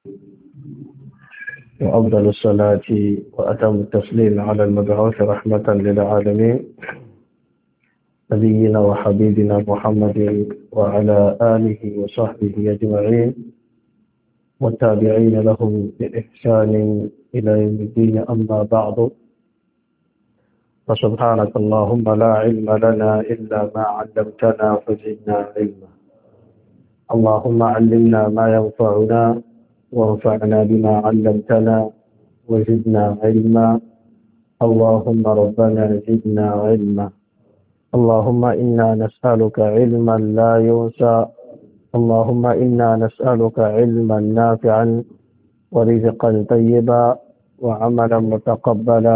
وأفضل الصلاة وأتم التسليم على المبعوث رحمة للعالمين نبينا وحبيبنا محمد وعلى آله وصحبه أجمعين والتابعين لهم بإحسان إلى يوم الدين. أما بعد، فسبحانك اللهم لا علم لنا إلا ما علمتنا فزدنا علما. اللهم علمنا ما ينفعنا وانفعنا بما علمتنا وزدنا علما. اللهم ربنا زدنا علما. اللهم إنا نسألك علما لا ينسى. اللهم إنا نسألك علما نافعا ورزقا طيبا وعملا متقبلا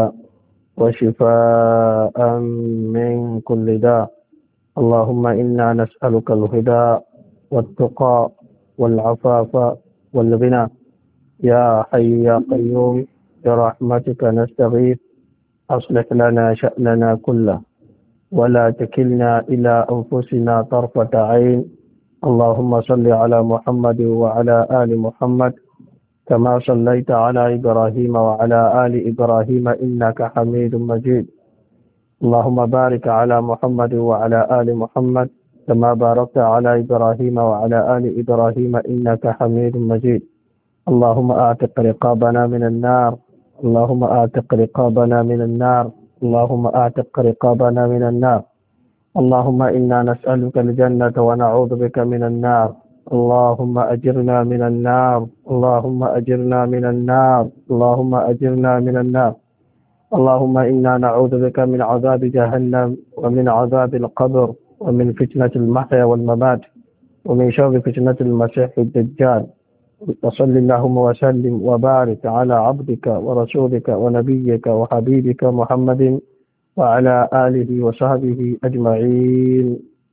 وشفاء من كل داء. اللهم إنا نسألك الهدى والتقى والعفاف والغنى. يا حي يا قيوم برحمتك نستغيث، أصلح لنا شأننا كله ولا تكلنا إلى أنفسنا طرفة عين. اللهم صل على محمد وعلى آل محمد كما صليت على إبراهيم وعلى آل إبراهيم إنك حميد مجيد. اللهم بارك على محمد وعلى آل محمد كما باركت على إبراهيم وعلى آل إبراهيم إنك حميد مجيد. اللهم أعتق رقابنا من النار. اللهم أعتق رقابنا من النار. اللهم أعتق رقابنا من النار. اللهم إنا نسألك الجنة ونعوذ بك من النار. اللهم أجرنا من النار. اللهم أجرنا من النار. اللهم أجرنا من النار. اللهم إنا نعوذ بك من عذاب جهنم ومن عذاب القبر ومن فتنة المحيا والممات ومن شر فتنة المسيح الدجال. وصل اللهم وسلم وبارك على عبدك ورسولك ونبيك وحبيبك محمد وعلى آله وصحبه أجمعين.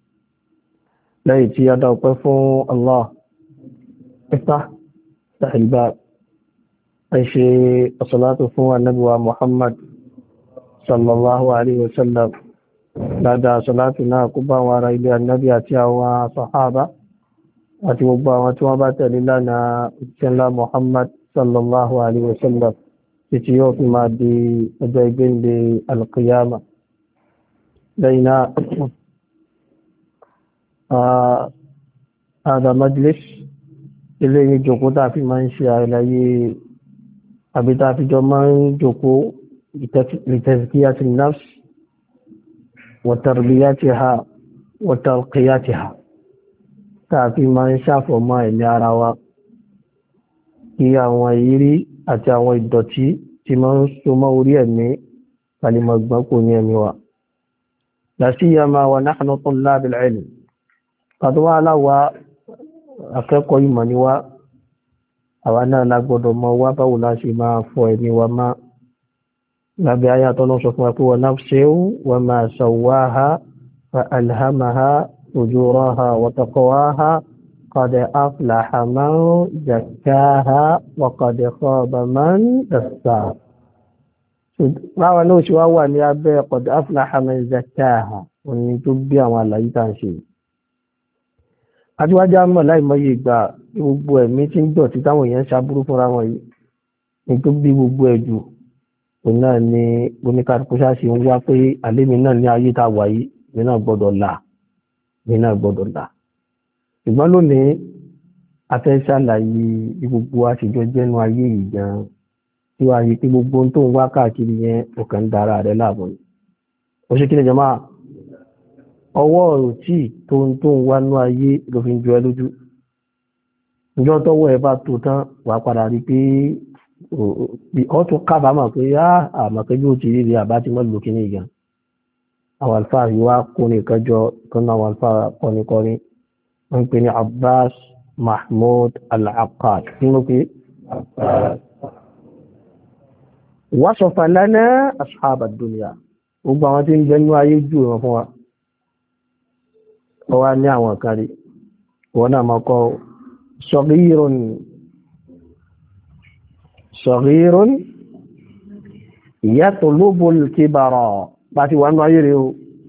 ليتي يدوقف الله. افتح الباب. أيشي الصلاة فوق النبوة محمد صلى الله عليه وسلم. بعد صلاتنا قبا ورأي النبي أتيا وصحابة àti gbogbo àwọn tí wọ́n bá tẹ̀lé lánàá ìṣẹ́lá Muhammad sallallahu alaihi wasallam títí yóò fi máa di ọjọ́ ìgbéǹde alqiyama. lẹ́yìn náà هذا مجلس ilé ìjòkó tàà fi máa ń ṣe àìláyé àbí tàà fi jọ máa ń jòkó لتزكية النفس وتربيتها وترقيتها tàbí máa ń ṣàfọ̀mọ́ ẹ̀mí ara wa kí àwọn ìrírí àti àwọn ìdọ̀tí tí máa ń so mọ́ orí ẹ̀mí kalimọ̀gbọ́n kò ní ẹ̀mí wa. lásìyàmá wa nahnu tullabul ilm. kàtọ́wà aláwa akẹ́kọ̀ọ́ ìmọ̀ ni wá, àwa náà lágbọ́dọ̀ mọ̀ wá báwo la ṣe máa fọ ẹ̀mí wa má. lábẹ́ ayé àtọ́nà sọ fún wa pé wa nafsin wa ma sawwaha fa alhamaha فجورها وتقواها قد أفلح من زكاها وقد خاب من دساها. báwọn náà ṣe wá wà ní abẹ́ قد أفلح من زكاها òní tó bí àwọn àlàyé tá ń ṣe. àtiwájá mọ̀ láìmọye ìgbà gbogbo ẹ̀mí tí ń dọ̀tí táwọn èèyàn ṣàbúrú fúnra wọn yìí ní tó bí gbogbo ẹ̀jù òun náà ni oníkàtúkú ṣáṣe ń wá pé àlémi náà ní ayé tá wà yìí mi náà gbọ́dọ̀ là nínú gbọdọ̀ là. ṣùgbọ́n lónìí a fẹ́ ṣàlàyé gbogbo àṣìjọ jẹ́nu ayé yìí gan tí wàá yí pé gbogbo tó ń wá káàkiri yẹn ọkàn ń dára rẹ̀ láàbọ̀ ni. ó ṣe kí ni jàmáà ọwọ́ òtí tó ń wá nú ayé ló fi ń jọ ẹ lójú. ìjọ tọwọ́ ẹ bá tó tán wàá padà rí pé ọ tún kábàámọ̀ pé àmọ̀ pé bí ó ti rí rí àbá tí wọ́n lò kí ní ìgbà. àwọn alfáà yìí wá kó ní ìkẹjọ kan náà àwọn alfáà kọnikọni wọ́n ń pè ní Abbas Mahmoud Al-Aqad tí wọ́n pè wasafa lana ashab ad-dunya. gbogbo àwọn tí ń bẹ nínú ayé jù wọn fún wa wọ́n wá ní àwọn kárí wọ́n náà máa kọ́ saghirun yatlubul kibara bá ti wà nínú ayé rẹ̀ o.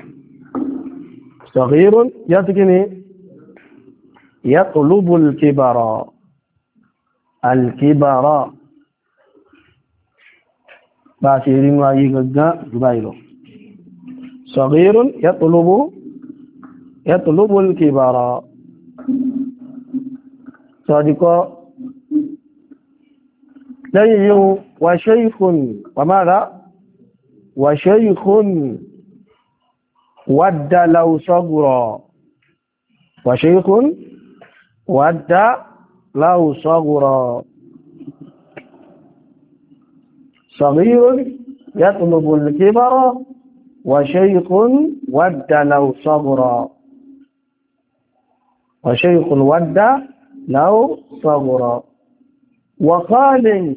saghirun yatlubul kibara الكبر باشر ويغغا جبايلو صغير يطلب الكبر صادق ليه وشيخ وماذا وشيخ ود لو صغرا وشيخ ود لو صغرا صغير يطلب الكبر وشيخ ود لو صغرا وشيخ ود لو صغرا وخال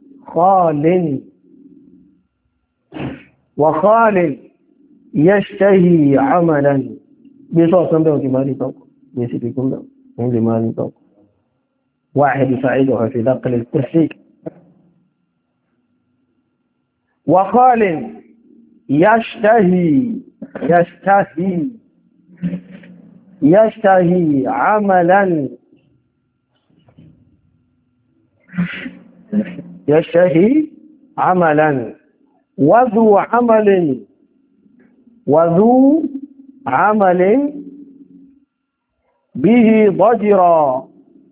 يشتهي عملا بصوت سنبه كمالي توق يسيبكم له من لمالي توق واحد فائدها في نقل الكرسي وخال يشتهي عملا وذو عمل به ضجرا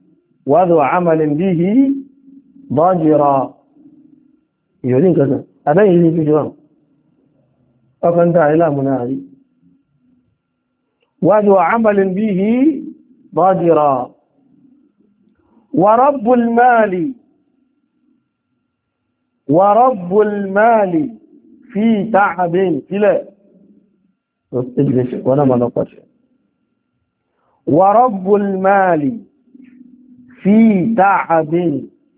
يقولين كذا أبين لي في جواب أفنت إلى منادي وذو عمل به ضجرا ورب المال في تعب كلا اجلس وانا ما نقص ورب المال في تعب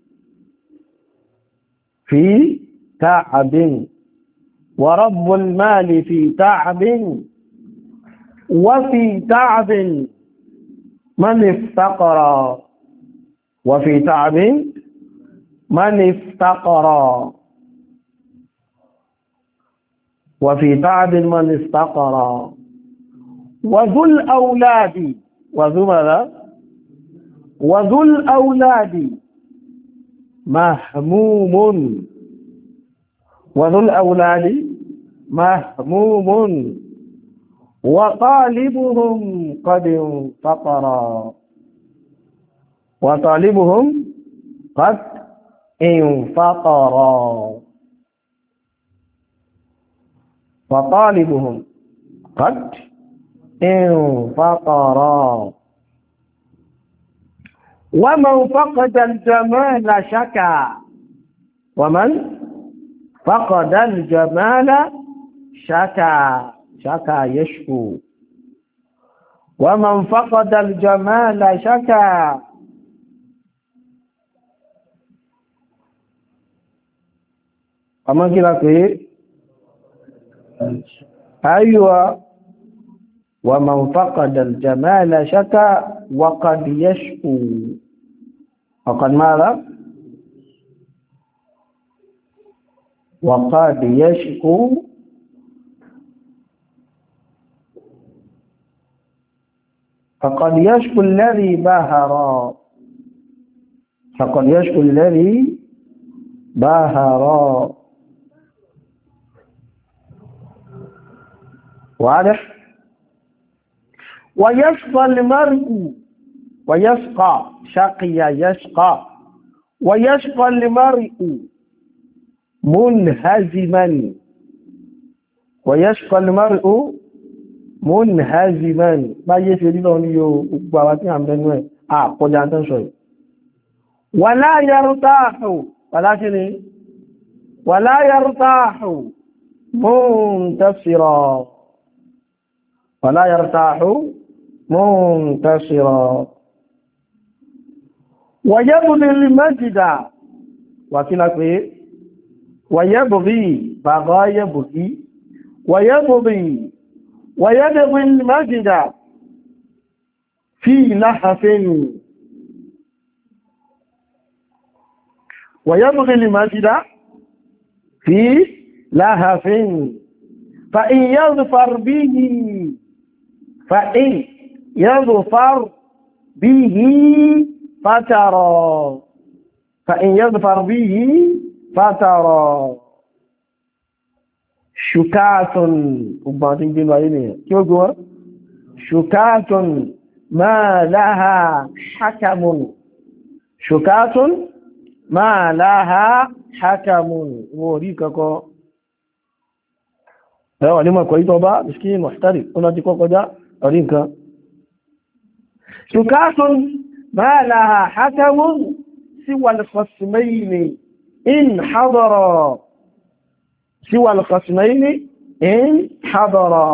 ورب المال في تعب وفي تعب من افتقر وذو الأولاد مهموم وطالبهم قد انفطرا ومن فقد الجمال شكا يشكو ومن فقد الجمال شكا أما كلا كي أيوة ومن فقد الجمال شكا وقد يشكو وقد ماذا وقد يشكو فقد يشكو الذي باهر واضح ويشقى المرء منهزما báyé ṣe rí lọ ní yóò gbogbo àwọn tí a ń bẹnu ẹ̀ àkọjá tó ń sọ yìí wala yartahu muntasira ويبغي المجد وكلا pé ويبغي المجد في لهف فإن يظفر به فترى فإن يظفر به فترى شكاة وبعدين بما شكاة ما لها حكم شكاة ما لها حكم وريككو ẹwà ní mọ̀kọ̀ ìtọba ìṣkí mọ̀ṣtárì ọ̀nà ti kọ́kọ́já ọ̀rí nǹkan ṣùkátún máa láha hakamun síwà al-khasmayni in hadara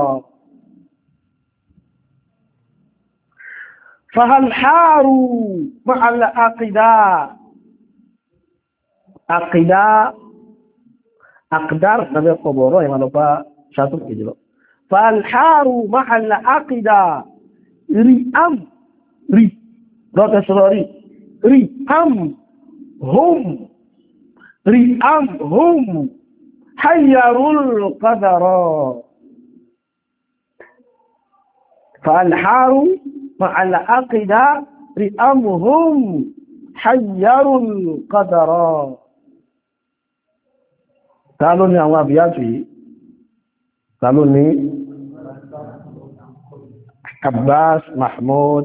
fahal haru ma'al aqdar nabi qaboro ìmọ̀lọ́pàá شاطر كده فالحار محل عقدا ريام لا تسراري ريام هم حيروا القدر فالحار محل عقدا ريام هم حيروا القدر قالوا لي أما بياتي قالوا لي عباس محمود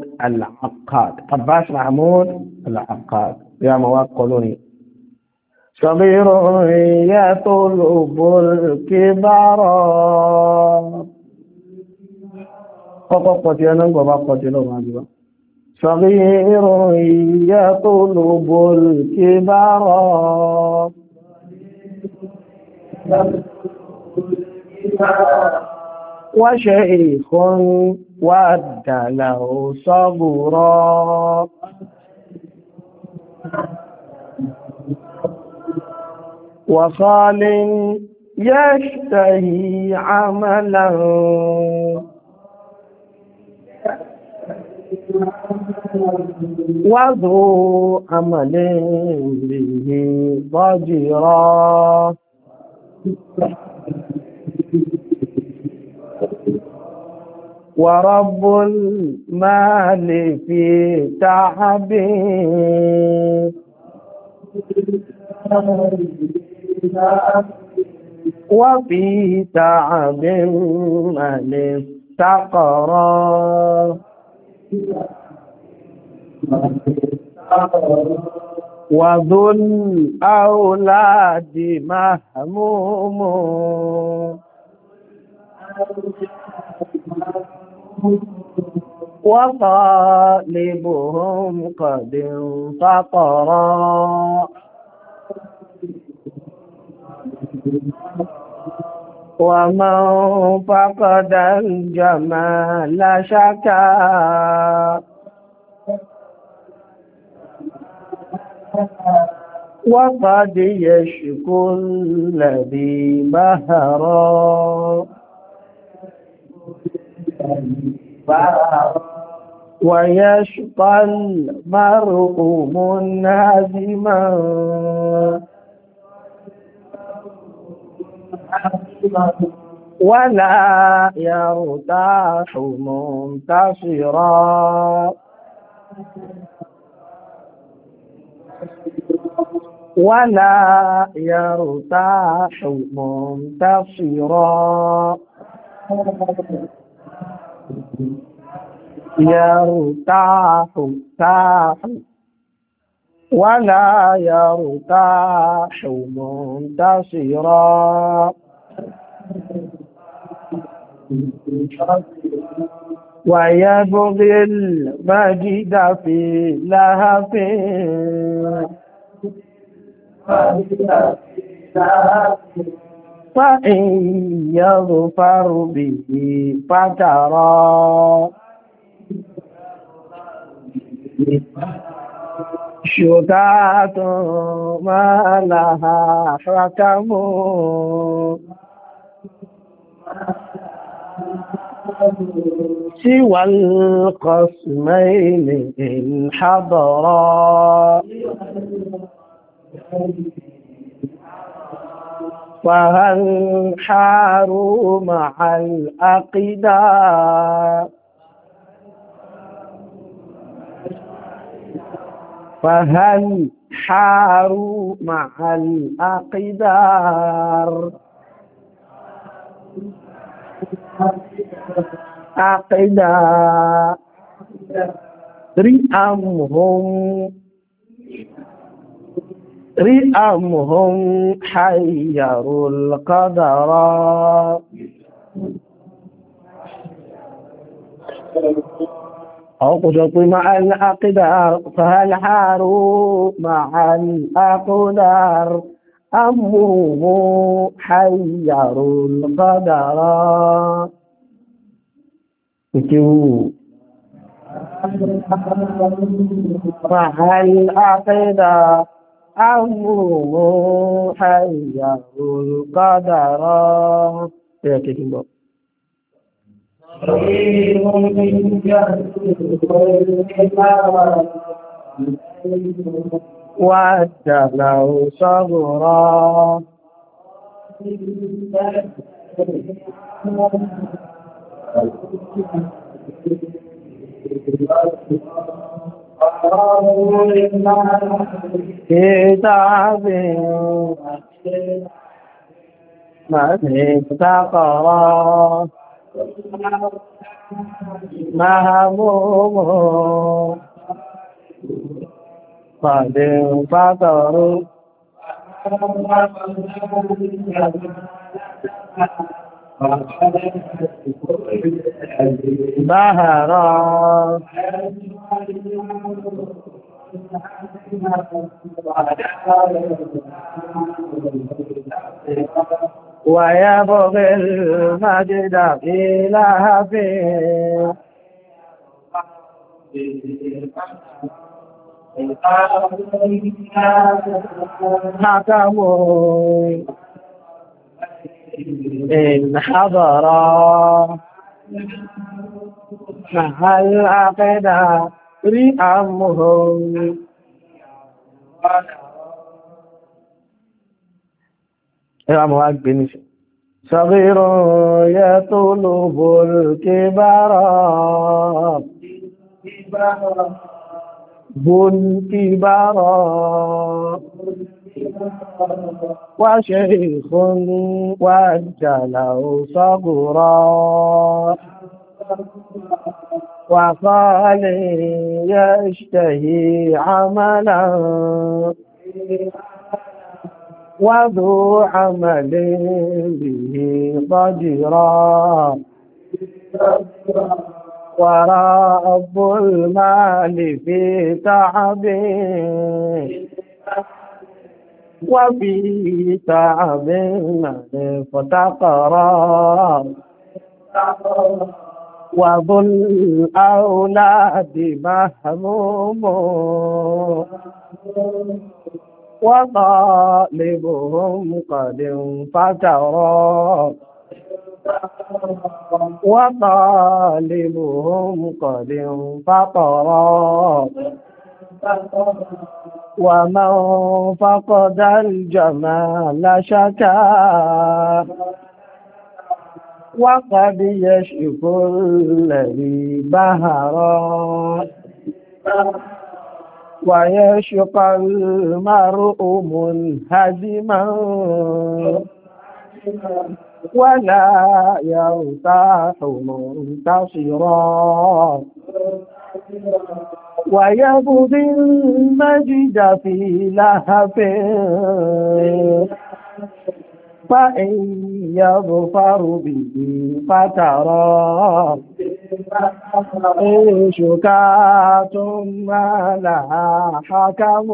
العقاد يا مواد قولوني صغير يطلب الكبار صغير يطلب الكبار وشيخ ود له صبرا وصال يشتهي عملا وذو عمل به ضجرا ورب المال في تعب وفي تعب من استقرا وذو الأولاد مهموم وطالبهم قد انفطرا ومن فقد الجمال شكا وقد يشكو الذي بهرا ويشقى المرء منهزما ولا يرتاح منتصرا ولا يرتاح منتصرا يرتاح ولا يرتاح منتصرا ويبغي المجد في لهف فإن يظفر به فترى شتات ما لها حكم سوى القسمين إن حضرا فهل حاروا مع الأقدار فهل حاروا مع الأقدار أقدار رئامهم حيروا القدر أو قدروا مع الأقدار فهل حاروا مع الأقدار أمهم حيروا القدر مع الأقدار أمهم حيروا القدر يا كيكي وَاتَّلَوْا صَبْرًا كتاب من استقرا مهموم قد انفطروا بهرا ويبغي المجد في لهفه حكموا إن حضرا مع العقدة رئامهم صغير يطلب الكبار بالكبار وشيخ وجله صغرا وقال يشتهي عملا وذو عمل به ضجرا ورب المال في تعبه وفي تعب فتقرا وذو الأولاد مهموم وطالبهم قد انفترا وطالبهم قد انفطرا ومن فقد الجمال شكا وقد يشف الذي بهرا ويشقى المرء منهزما ولا يرتاح منتصرا ويبغي المجد في لهفه فإن يظفر به فترى إن شكاة ما لها حكم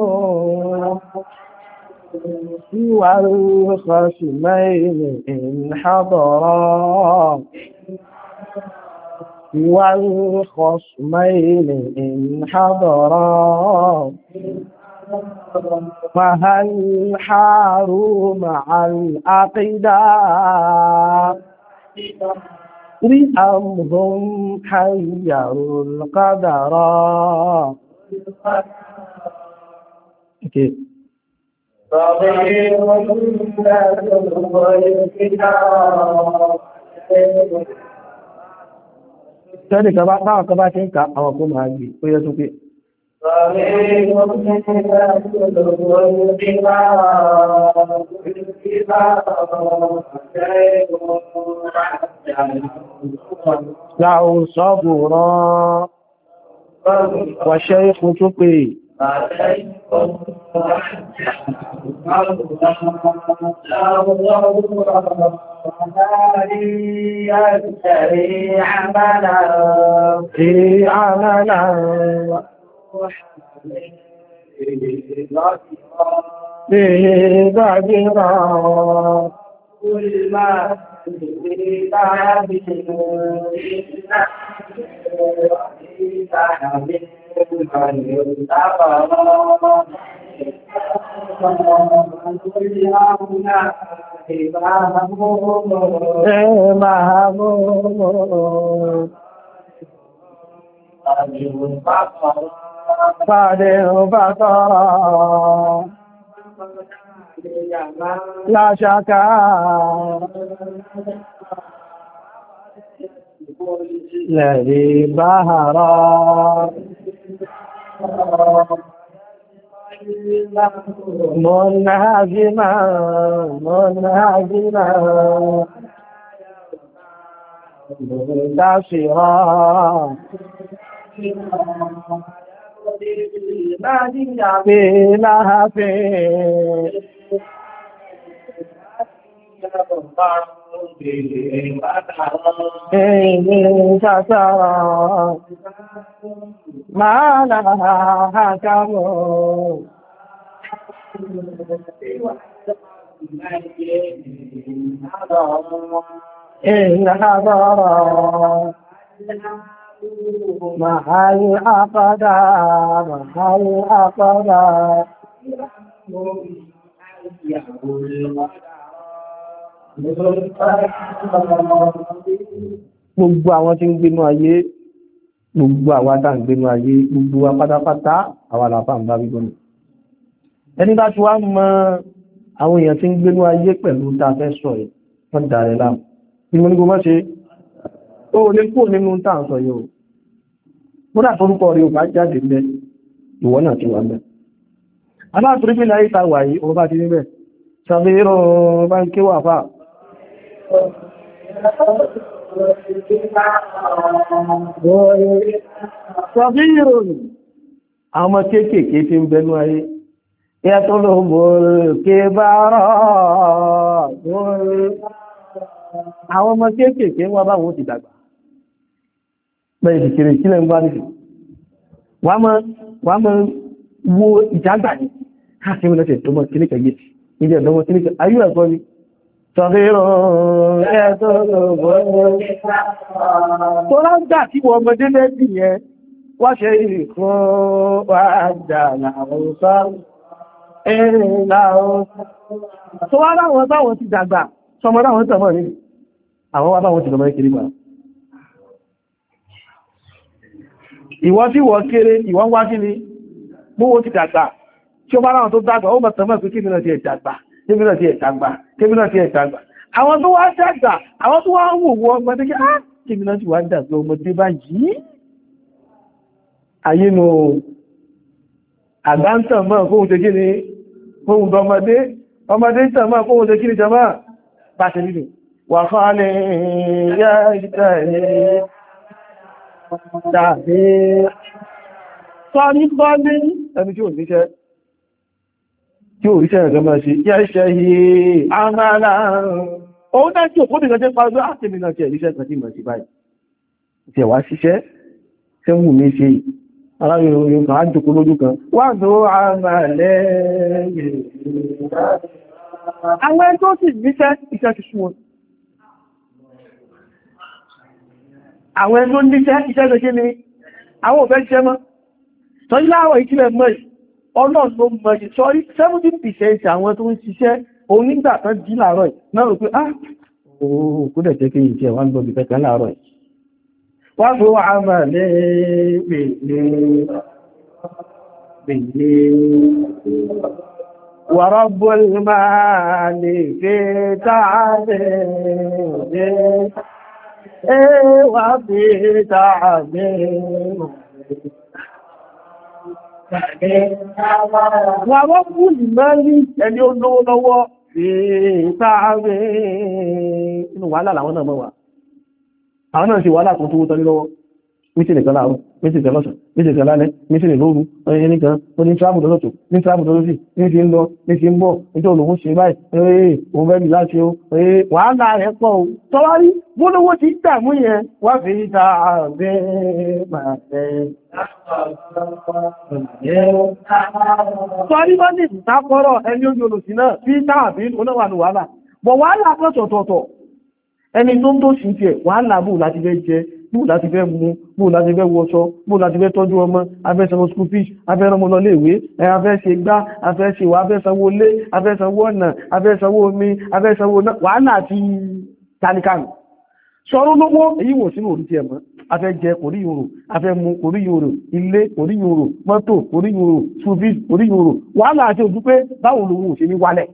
والخصمين إن حضرا والخصمين إن حضرا فهل حاروا مع العقداء رئامهم حيروا القدر. Tẹ́lẹ̀ kan bá táwọn kan bá ṣe ń ka àwọn kó máa gbé ó yẹ tó pé لو صبرا وشيخ تقي في عملا به بعدنا كل ما في تعب لا شك الذي ظهر منهزما منتصرا في لهف إن تترى ما لها حكم إن حضر مع الأقدار gbogbo àwọn tí ń gbénú ayé gbogbo àwọn tá ń gbénú ayé gbogbo wa pátápátá àwọn àlàfà ń bá gbígbónú ẹni bá ti wá mọ̀ àwọn èèyàn tí ń gbénú ayé pẹ̀lú tá fẹ́ sọ ẹ̀ wọ́n dàrẹ láàmù ní mo ní kó mọ́ ṣe ó lè kó nínú tá ń sọ yóò múdà torúkọ rí ò bá jáde lẹ ìwọ náà ti wà mẹ́ aláàtúrígbé láyé ta wà yìí ọba ti níbẹ̀ sàbẹ̀rọ bá ń kéwà fà sàbẹ̀rọ àwọn kéèkèé tí ń bẹnu ayé yàtọ̀ ló mọ̀ ké bá rọ̀ àwọn ọmọ kéèkèé wọ́n bá wọn ti dàgbà bẹ́ẹ̀ ìkèrè kílẹ̀ ń bá nìfì wà mọ́ wo ìjàgbà ní káàkiri mẹ́lẹ́sẹ̀ tó mọ́ kíníkà yìí ìjẹ́ ìdánwò kíníkà ayú ẹ̀kọ́ ni sọ̀rọ̀ ẹ̀ẹ́tọ́ tó lágbà tí wọ́n ọmọdé lẹ́bí yẹn wá ṣe ìkọ́ wà jà láàrùn tó wá láwọn báwọn ti dàgbà sọmọ láwọn tọmọ ní àwọn wá báwọn ti lọmọ ìkiri pa ìwọ́n tí wọ́n kéré ìwọ́n wá kí ni gbówó ti dàgbà tí ó bá láwọn tó dàgbà ó mọ̀tàn mọ̀ pé kí mìíràn ti ẹ̀ dàgbà àwọn tó wá dàgbà àwọn tó wá ń wò wọ́n ọmọdé kí mìíràn ti wá dàgbà ọmọdé báyìí ayé nù àgbáǹtàn mọ́ kóhun tẹ́ kí ni kóhun tọmọdé ọmọdé tàn mọ́ kóhun tẹ́ kí ni jọmọ́ bá ṣe nínú wà fánà yá ìtàrí tàbí sọ́rí bọ́lí ẹni tí ò ríṣẹ́ ẹ̀gẹ́ máa ṣe yá iṣẹ́ yìí àmàlà òun náà tí òkú nìkan jẹ́ pàdé àtìmì náà tí ẹ̀ríṣẹ́ kan tí mọ̀ sí báyìí tí ẹ̀wà ṣiṣẹ́ tẹ́ wù mí ṣe aláyòrò kan á jòkó lójú kan wà tó àmàlẹ́ àwọn ẹjọ́ sì níṣẹ́ iṣẹ́ ti sún wọn àwọn ẹjọ́ níṣẹ́ iṣẹ́ tó ṣe ní àwọn òfẹ́ ṣiṣẹ́ mọ́ sọ́jí láwọ̀ ìkílẹ̀ mọ́ ọlọ́run ló mọ̀ yìí sọ́rí 70% àwọn tó ń ṣiṣẹ́ onígbà tán jí láàárọ̀ náà rò pé ooo kó dẹ̀ jẹ́ kí ìjẹ́ wọ́n gbọ́bí pẹ́kẹ́ láàárọ̀ wá tó wà máa lé bèèrè wa rabbul mali fi ta'abe wà fi ta'abe Wà wọ́n fún ìmẹ́rí ẹni ó lówó lọ́wọ́ ìtààrẹ inú wàhálà làwọn náà mọ́ wà. Àwọn náà ṣe wàhálà tó tó tọ́ ní lọ́wọ́. Mítìnì kan láàrùn, mítìnì kan lọ́sàn, mítìnì kan lálẹ́, mítìnì lóru, ẹni kan, ó ní tíráàmù lọ́sọ̀tò, ní tíráàmù lọ́sọ̀tì, ní ti ń lọ, ní ti ń bọ̀, nítorí olóhun ṣe báyìí, òun fẹ́ bí láti ó, wàhálà rẹ̀ pọ̀ ó. Tọ́wárí, bólówó ti dàmú yẹn, wá fi ta àbẹ́ máa fẹ́. Tọ́rí bá ní ìtàkọ́rọ̀ ẹni ojú olùsí náà, bí táàbí onáwà ní wàhálà. Bọ̀ wàhálà pọ̀tọ̀tọ̀tọ̀, ẹni tó ń tó sí ti ẹ̀, wàhálà bù láti fẹ́ jẹ, bú láti fẹ́ mú, bú láti fẹ́ wọṣọ, bú láti fẹ́ tọ́jú ọmọ, afẹ́ sanwó school fees, afẹ́ rọmọ lọ léèwé, afẹ́ ṣe gbá, afẹ́ ṣe wà, afẹ́ sanwó lé, afẹ́ sanwó ọ̀nà, afẹ́ sanwó omi, afẹ́ sanwó náà, wàhálà àti tanikanu. Sọ̀rọ̀ lówó èyí wò sínú orí ti ẹ̀mọ́, afẹ́ jẹ kò rí yòrò, afẹ́ mu kò rí yòrò, ilé kò rí yòrò, mọ́tò kò rí yòrò, school fees kò rí yòrò, wàhálà àti ojú pé báwo lòun ò ṣe ní wálẹ̀.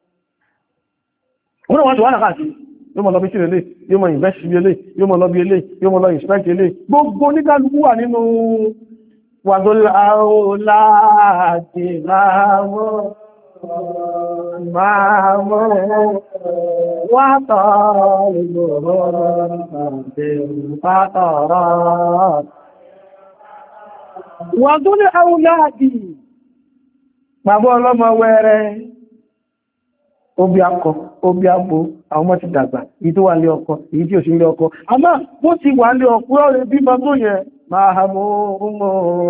Wọ́n náà wọ́n ti wà náà káàkiri. Yóò mọ̀ lọ bí sí ilé, yóò mọ̀ invest bí ilé, yóò mọ̀ lọ bí ilé, yóò mọ̀ lọ inspect ilé. Gbogbo oníkálukú wà nínú wàdólà láti máàmọ́ wátọ̀ wàdólà láti bàbá ọlọ́mọ wẹ́rẹ́ obi akọ obi abo àwọn ọmọ ti dàgbà èyí tó wà lé ọkọ èyí tí ò sí lé ọkọ àmọ́ bó ti wà lé ọkọ rẹ̀ bí bá tó yẹ máa mọ́ ọmọ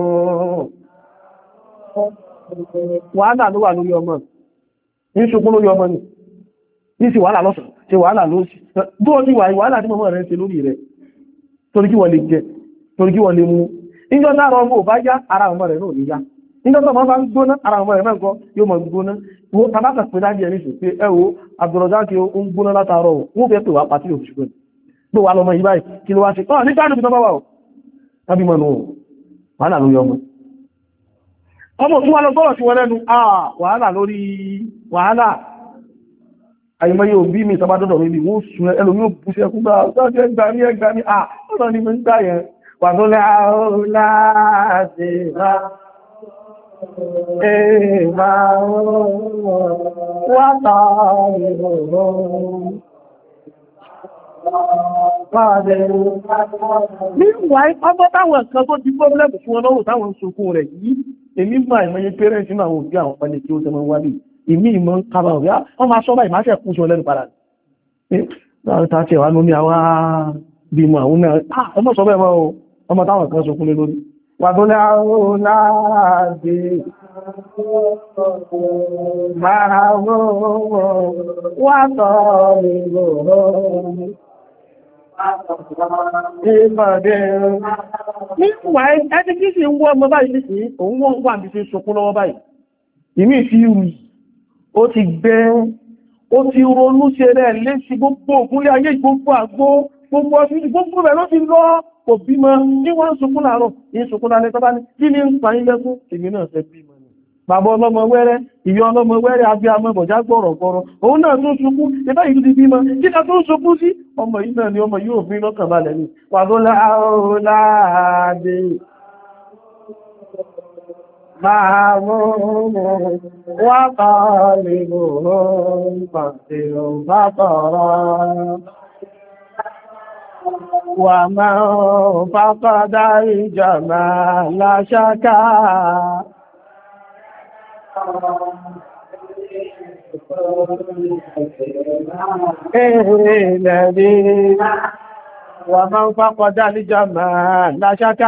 wàhálà ló wà lórí ọmọ ní ṣokún lórí ọmọ ní sí wàhálà lọ́sàn ṣe wàhálà ló sí bó ti wà wàhálà tí mọ́mọ́ rẹ̀ ń ṣe lórí rẹ̀ torí kí wọ́n lè jẹ torí kí wọ́n lè mú níjọ́ lára ọmọ ò bá yá ara ọmọ rẹ̀ náà ní yá nígbàtí ọmọ bá ń gbóná ara ọmọ rẹ̀ mẹ́kọ́ yóò mọ̀ gbóná wo tàbátà pé dájí ẹni sí pé ẹwọ Abdulrazak ó ń gbóná látàárọ̀ wọ́n fẹ́ pè wá pàtí òṣùgbọ́n pé wà lọmọ yìí báyìí kí ló wá sí ọ́ nígbà níbi tọ́bá wà ó tábí mọ́nu wàhálà lórí ọmọ tí wọ́n lọ sọ́rọ̀ sí wọn lẹ́nu wàhálà lórí wàhálà àyímọ́yé òbí mi tọba dọ́dọ̀ mi wọ́n sùn ẹlòmí ò bú sí ẹkú gbá ọjọ́ ẹgbà ní ọ̀nà ni mo ń gbà yẹn wà tó lẹ́ Níwáyé, ọgbọ́ táwọn ẹ̀kan tó di pọ́blẹ̀mù fún ọlọ́run táwọn ń sokún rẹ̀ yìí, èmi máa ìmọ̀ye pẹ́rẹ́ sínú àwọn òbí àwọn ọ̀pẹ́lẹ̀ tí ó tẹ́mọ̀ wálé, ìmí ìmọ̀ kábà ọ̀rẹ́ wọ́n máa sọ́bà ìmáṣẹ́ kún ṣọ lẹ́nu padà. Láàrín tàbí ẹ̀wà lómi àwá bímọ àwọn náà, ọmọ sọ bẹ́ẹ̀ mọ́ ọmọ táwọn kan sokún lé lórí. Wà tó lẹ́ Nígbà ẹni kí sí ń wọ́ ọmọ báyìí sí òun wọ́n wà ní ṣe ṣokún lọ́wọ́ báyìí. Ìmí sí rù, ó ti gbẹ́, ó ti ronú ṣe rẹ̀ lé sí gbogbo ògúnlé ayé gbogbo àgbó, gbogbo ọdún gbogbo rẹ̀ ló ti lọ kò bímọ ní wọ́n ń ṣokún láàárọ̀, ní ṣokún lálẹ́ tọ́bá ní kí ní ń pa ilẹ́kún, èmi náà fẹ́ bímọ. Bàbá ọlọ́mọ wẹ́rẹ́, ìyá ọlọ́mọ wẹ́rẹ́ abí amọ́bọ̀já gbọ́rọ̀gbọ́rọ̀. Òun náà tó ṣokú, ẹbá ìlú ti bímọ, kí ká tó ṣokú sí? Ọmọ yìí náà ni ọmọ yóò fi lọ́kàn balẹ̀ ní. Wà tó láàáde. Máa mú wá kààlì gbòrò pàtẹ ọba tọ̀rọ̀. Wà máa bá padà ìjọba láṣáká. Ẹ̀rẹ̀lẹ̀rí wà máa ń fákọjá ní jàmà láṣáká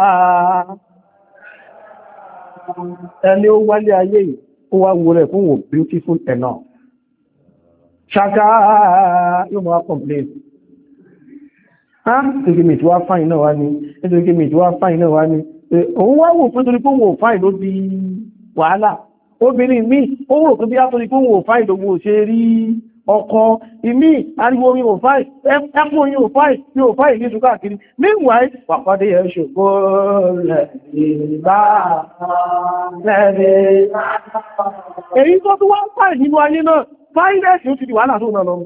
ẹni ó wálé ayé ó wá wo rẹ̀ fún wò beautiful enough ṣáká yóò mọ́ complain nítorí mi tí wá fáìn náà wá ní nítorí mi tí wá fáìn náà wá ní òun wá wò fún torí pé wò fáìn ló di wàhálà obìnrin mi ó wò pé bí á torí pé wò fáìn lówó ṣe rí ọkọ ìmí ariwo mi ò fáì ẹkùn yìí ò fáì ní ò fáì ní ṣùgbà kiri meanwhile pàpàdé ẹ̀ ṣògbó rẹ̀ ìbá rẹ̀ èyí tó tó wá fáì nínú ayé náà fáìlẹ̀sì ó ti di wàhálà tó náà lọ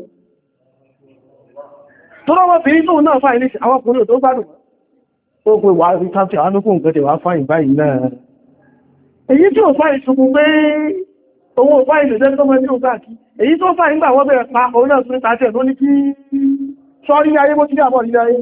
tó lọ́wọ́ fèrí tó náà fáì ní àwọn ọkùnrin tó gbádùn ó pé wà rí káàkiri àánúkùn nǹkan tẹ̀wà fáì báyìí náà èyí tí ò fà ìṣùkú pé owó fà ìlẹ̀jẹ́ tó mọ́ ní ògbà kí èyí tó fà ìgbà wọ́n bẹ̀rẹ̀ pa òun náà tún tàṣẹ̀ tó ní kí sọ́rí ayé bó ti dé àbọ̀ nílé ayé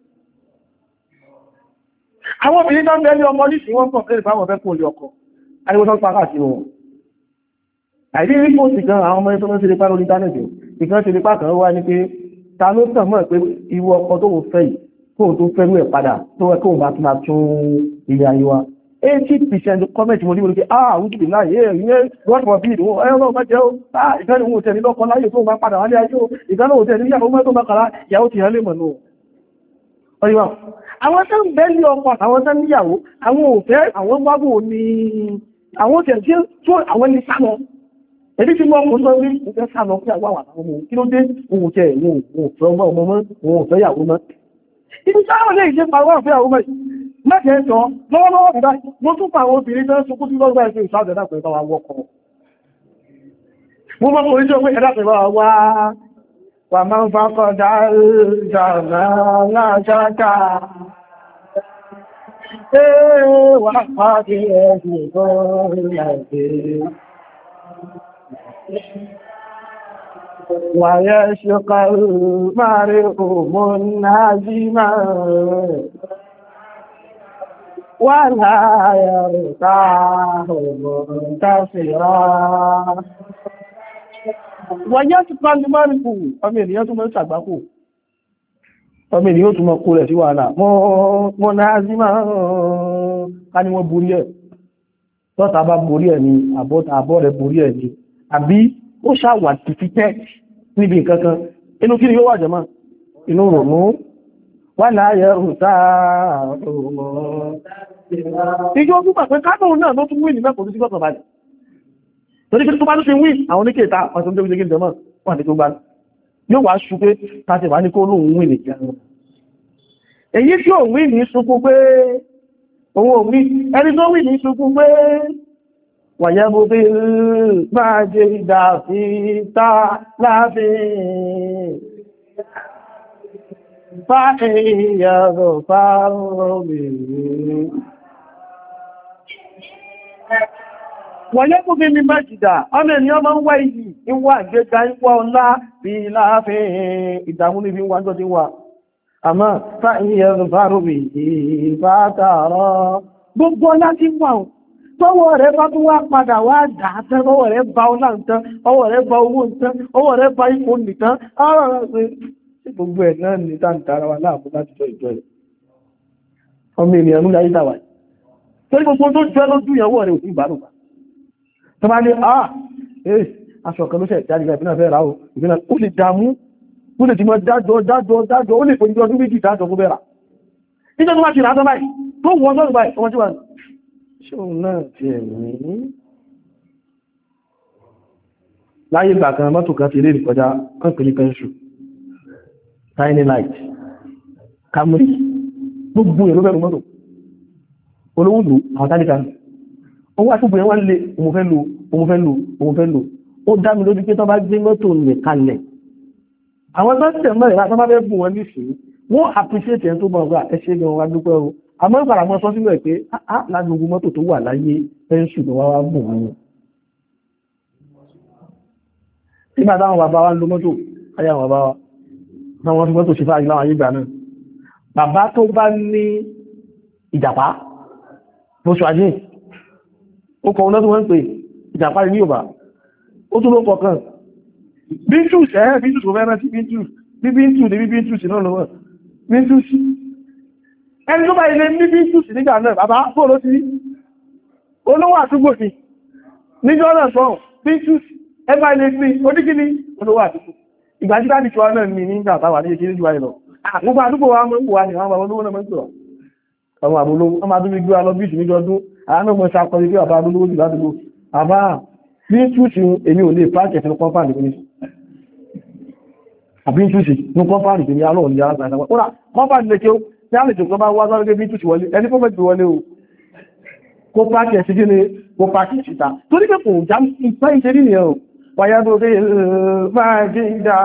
àwọn obìnrin tó ń bẹ́ẹ̀ ní ọmọ ní ìwọ́n pọ̀ fẹ́ ìfàwọn fẹ́ kó olè ọkọ̀ ariwo tó pàkà sí wọn àìdí rí pòsì kan àwọn ọmọ tó ń ṣe nípa lórí íńtánẹ́ẹ̀tì ìkan ṣe nípa kan wá ní pé ta ló tàn mọ́ pé irú ọkọ tó fẹ́ yìí kó tó fẹ́rú ẹ̀ padà tó wẹ́ kóhùn bá tún máa tún ilé ayé wa 80% comment mo ní mo ní pé wújú bí láyé ìyẹn god forbid ẹ̀rọ náà máa jẹ́ ó ìfẹ́ ni òun tẹ̀ ní lọ́kọ láyé tó bá padà wálé ayé ó ìfẹ́ náà tẹ̀ ní ìyàwó mọ́ tó bá kàrá ìyàwó ti hàn lè mọ̀ náà ọ̀yọ́ àwọn tó ń bẹ́ ní ọkọ àwọn tó níyàwó àwọn òfẹ́ àwọn gbágbó ní àwọn tẹ̀ tí ó àwọn ní sálọ ẹ̀bí tí wọ́n kò sọ rí ìfẹ́ sálọ fún àwọn àwọn ọmọ kí ló dé òun tẹ̀ òun òfẹ́ ọmọ mọ́ òun òfẹ́ yàwó mọ́ ibi sáwọn lè ṣe pàwọ́ òfẹ́ àwọn ọmọ mẹ́jẹ̀ ẹ̀sọ́ lọ́wọ́lọ́wọ́ ìdá mo tún pa àwọn obìnrin tó ń sunkún sí lọ́gbà ẹ̀sẹ̀ ìsáàdẹ̀ dápẹ̀ bá wa wọ́kọ̀ mo mọ́ orí tó pé ẹ̀dàpẹ̀ bá wá wà máa ń fákọ̀ dáadáa láṣáká wà pàdé ẹ̀sìn tó rẹ̀ ويشق المرء منهزما ولا يرتاح منتصرا ويشق المرء ọmọ ènìyàn tún mọ́ ṣàgbákò ọmọ ènìyàn tún mọ́ kó rẹ̀ sí wàhálà منهزما ká ní wọ́n borí ẹ̀ tọ́ta bá borí ẹ̀ ni àbọ́ rẹ̀ borí ẹ̀ ni àbí ó ṣàwà defeated níbi nǹkankan inú kí ni yóò wà jẹ́mọ́ inú ròmú wà láyé rùsá ìjọ ọdún pàpẹ káàkiri náà ló tún wí ní mẹ́kọ̀ọ́ sí gọ́ọ̀tọ̀ balẹ̀ torí pé tó bá ló ṣe wí àwọn oníkèta ọ̀sán tó gbé jẹ́mọ́ wà ní tó gbá yóò wá ṣú pé tàṣẹ wà ní kó lóun wí nìkan èyí tí ò wí ní ṣukú pé òun ò wí ẹni tó wí ní ṣukú pé ويبغي المجد في طلبه فإن يظفر به ويبغي المجد ọmọ ènìyàn máa ń wá iyì ìwà àgbéga ipò ọlá bí láàfin ìdàmú níbi wájọ́ tí wà àmọ́ فإن يظفر به فاترى gbogbo ọlá tí wà tọ́wọ́ rẹ̀ bá tún wá padà wá dáadẹ́ ọwọ́ rẹ̀ bá ọlá nǹkan ọwọ́ rẹ̀ bá owó nǹkan ọwọ́ rẹ̀ bá ipò nìkan ara rẹ̀ pé tí gbogbo ẹ̀ náà ní tàǹtàrà wà láàbò láti jọ ìjọ ẹ̀ ọmọ ènìyàn ní ayé dáwà torí gbogbo tó jẹ́ lójú ìyàwó rẹ̀ òfin ìbárùbá tó bá ní aṣọ kan ló ṣẹ̀ jáde ìbínà fẹ́ ra o ìbínà ó lè dààmú ó lè ti mọ́ dájọ́ ó lè fojú ọdún méjì dájọ́ kó bẹ́ra níjọ́ tó bá ti rà á tán báyìí tó wọ́n sọ́rọ̀ báyìí ọmọ tí wà ṣóun náà ti ẹ̀mí láyé ìgbà kan mọ́tò kan ti rí ìkọjá kan pè ní pẹ́ńṣù tiny light Camry gbogbo èrò bẹ̀rù mọ́tò olówó lò àwọn tálíkà owó àtúgbò yẹn wá lè òun fẹ́ lò ó dá mi lójú pé tó bá gbé mọ́tò nì kalẹ̀ àwọn tó tẹ̀ mọ́ ìrà tó bá fẹ́ bù wọn nísìnyí wọ́n appreciate ẹni tó bọ̀ ọgbà ẹṣẹ́ gan wa dúpẹ́ o àmọ́ ìpàdà mọ́ sọ sínú ẹ̀ pé lágbogbo mọ́tò tó wà láyé pẹ́ńsù tó wá bù wọn nígbà táwọn bàbá wa ń lo mọ́tò ayé àwọn bàbá wa náà wọ́n fi mọ́tò ṣe fáàrí láwọn ayé ìgbà náà bàbá tó bá ní ìjàpá lóṣù ajé ó kọ̀ ọ́nà tó wọ́n ń pè ìjàpá ní Yorùbá ó tún ló kọ̀ kan bíntùs bíntùs kò fẹ́ràn sí bíntùs bí bíntùs ní bí bíntùs náà lọ́wọ́ bíntùs ẹni tó bá ilé ní bíntùs nígbà náà bàbá fóòrò sí olówó àtúgbò sí níjọ́ náà sọ bíntùs ẹgbà ilé sí oníkíní olówó àtúgbò ìgbà tí láti ṣọ́wọ́ náà ní nígbà táwà ní ìkíní jù àìlọ gbogbo àdúgbò wa mọ́ wà ní àwọn olówó náà mọ́ sọ̀rọ̀ àwọn àbúlówó ọmọ adúgbò gbé alọ bí ìṣúníjọ́ ọdún àwọn ọmọ ṣàkọrí bí àbá olówó jù ládùúgbò àbá bí túùsì èmi ò lè pàákẹ̀ fún kọ́mpáàdì ní àbí túùsì ní kọ́mpáàdì ní alọ́ ní yàrá ìgbà ọ̀rá kọ́mpáàdì lè kí ó tí a lè jù bá wá sọ́rọ̀ bí túùsì wọlé ẹni fọ́mẹ̀tì wọlé o kó pàákẹ̀ sí kí ni kó pàákẹ̀ síta torí pé kò já ìpá ìṣe rí nìyẹn o wáyá tó dé máa jí ìdá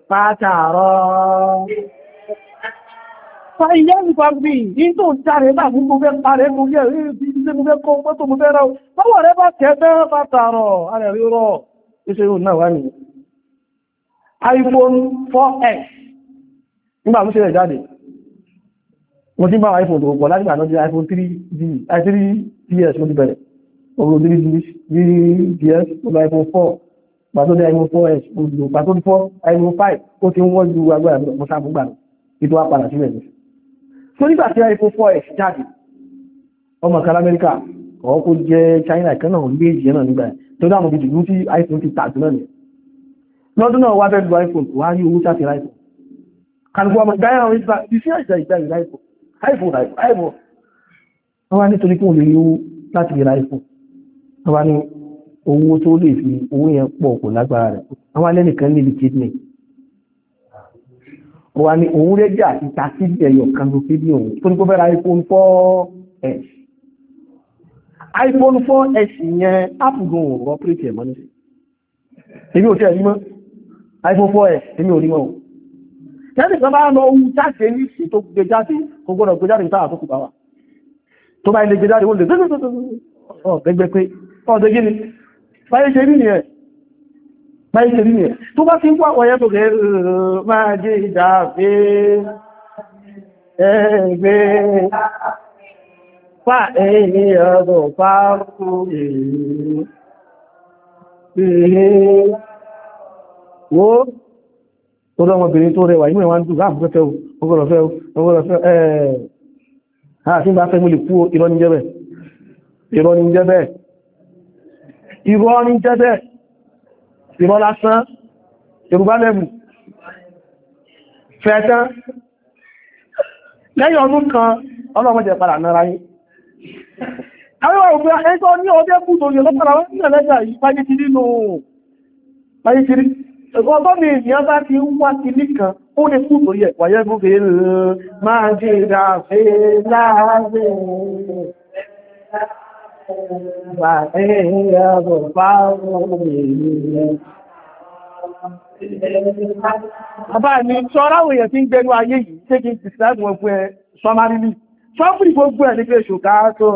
pátàrọ̀ fàíyẹ́ ìgbàgbì ní tó ń járe náà mú fẹ́ parẹ́ mú yẹ́ ìdíje mú fẹ́ kọ́ mọ́tò mú fẹ́ rẹ̀ bọ́wọ̀ rẹ̀ bá tẹ́ẹ̀bẹ́ pátàrọ̀ arẹ̀rí rọ̀ iṣẹ́ yóò náà wá ní iPhone 4S nígbà mú sí rẹ̀ jáde mo ti bá iPhone tó pọ̀ láti gbà náà di iPhone 3GS mo ti bẹ̀rẹ̀ ọgbọ̀n 3GS mo lọ iPhone 4 pàtó dé iPhone 4S mo lò pàtó dé iPhone 5 ó ti ń wọ́n ju agbára mo sáàmùgbà ìtò apàdà sílẹ̀ ní so nígbà tí iPhone 4S jáde ọmọ kan Amẹ́ríkà ọkọ̀ jẹ́ China kan náà lé ìjẹ́ náà nígbà tó dámọ̀ bí jù tí iPhone ti tààtù náà ní lọ́dún náà wá fẹ́ lu iPhone wá rí owó sáti iPhone kanukú ọmọ gáyà àwọn ìgbà ìṣẹ́ ìgbà iPhone wọ́n wá nítorí kí wọ́n lè rí láti rí iPhone wọ́n wá ní owó tó lè fi owó yẹn pọ̀ kò lágbára rẹ̀ wọ́n wá lẹ́nìkan níbi kidney wọ́n ní òun rẹ́jẹ́ àti takídì ẹ̀yọ̀ kan ló fi bí òun tó ní kó fẹ́ra iPhone 4S iPhone 4S yẹn ápùgùn òun ọpẹ́rẹ́tì ẹ̀mọ́ ní sí èmi ò tẹ́ ẹ̀rí mọ́ iPhone 4S èmi ò rí mọ́ tẹ́lì kan bá lọ ohun jáde ní sí tó gbé jáde kò gbọ́dọ̀ gbé jáde táà tó kù bá wà tó bá ilé gbé jáde ó lè gbẹ́gbẹ́ pé ọ̀dẹ́ gíní báyé ṣe rí nìyẹn báyé ṣe rí nìyẹn tó bá ti ń pàpọ̀ yẹ́ tó gẹ́ máa jẹ́ ìdáfẹ́ ẹgbẹ́ fà ẹ̀yìn ọdọ̀ fárú wo tó lọ́mọbìnrin tó rẹwà inú ẹ̀wọ̀n dùn láàbùkẹ́fẹ́ ọgọ́rọ̀fẹ́ àti bá fẹ́ mú lè kú irọ́ ní jẹ́bẹ̀ irọ́ ní jẹ́bẹ̀ irọ́ ní jẹ́bẹ̀ irọ́ lásán Yorùbá lẹ́bù fẹ́ẹ̀tán lẹ́yìn ọdún kan ọlọ́mọdé padà nára yìí àwọn òfin ẹjọ́ ní ọdẹ́ kú tó yẹ lọ́pàá wọ́n ní ẹlẹ́gbà yìí páyé ti nínú páyé ti rí ọgbọ́n mi ènìyàn bá ti ń wá ti nìkan ó lè kú tó yẹ wáyé fún fèé máa jẹ́ ìdáfẹ́ láàárín Bàbá ni ṣọ́ráwò èèyàn tí ń gbẹnu ayé yìí tí kí n ti síláàdì wọn fún ẹ ṣọ́márí ní. Ṣọ́pùrì gbogbo ẹ̀ ní pé ṣùkà tó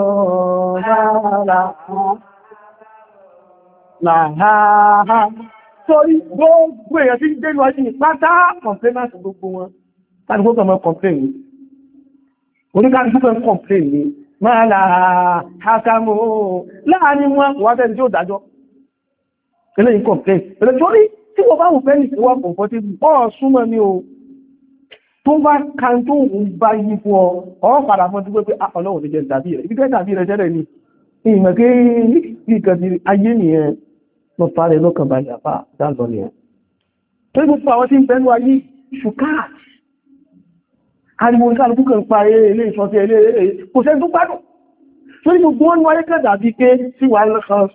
láàá. Sọ́rí gbogbo èèyàn tí ń gbẹnu ayé yìí pátá kọ̀m̀plénàtì gbogbo wọn. Tàbí gbogbo ọmọ kọ̀m̀plénì. Oníkàtí gbogbo kọ̀m̀plénì. Máa láàá hákàmù láàárín wọn wọ́n tẹ́ tí ó dájọ́. Eléyìn kọ̀m̀plénì. Tí wọ́n bá wù fẹ́ ní ìwà kọ̀ǹfọ́tí ọ́ súnmọ́ ní o tó bá kan tó ń bá yí fún ọ padà fún tí pé ọlọ́run ní jẹ́ tàbí rẹ̀ ibi tẹ́ tàbí rẹ̀ jẹ́rẹ̀ ní ìmọ̀ pé ìkàtí ayé nìyẹn lọ fàárẹ̀ lọ́kàn bá yàpá dáàlọ́ nìyẹn tó ní gbogbo àwọn tí ń bẹnu ayé ṣùkà ariwo ìkàlùkù kan pa ilé ìṣọ́tí ilé kò sẹ́ tó gbádùn tó ní gbogbo wọn wáyé kàn dàbí pé tí wà lọ́kàn